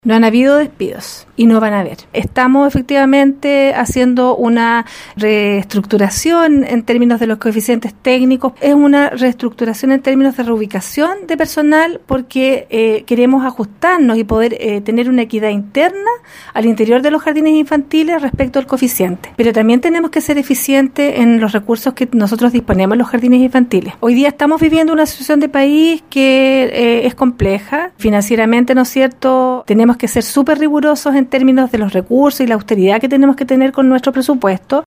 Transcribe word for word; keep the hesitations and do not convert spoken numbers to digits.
No han habido despidos y no van a haber. Estamos efectivamente haciendo una reestructuración en términos de los coeficientes técnicos. Es una reestructuración en términos de reubicación de personal porque eh, queremos ajustarnos y poder eh, tener una equidad interna al interior de los jardines infantiles respecto al coeficiente. Pero también tenemos que ser eficientes en los recursos que nosotros disponemos en los jardines infantiles. Hoy día estamos viviendo una situación de país que eh, es compleja. Financieramente, ¿no es cierto? Tenemos que ser súper rigurosos en términos de los recursos y la austeridad que tenemos que tener con nuestro presupuesto,